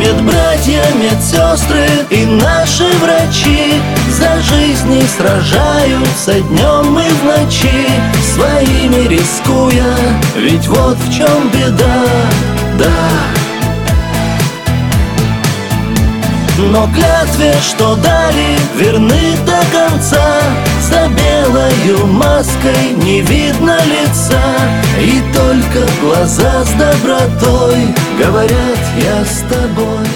Медбратья, медсестры и наши врачи за жизни сражаются днем и в ночи, своими рискуя, ведь вот в чем беда, да. Но клятве, что дали, верны до конца. За белою маской не видно лица, и только глаза с добротой говорят: я с тобой.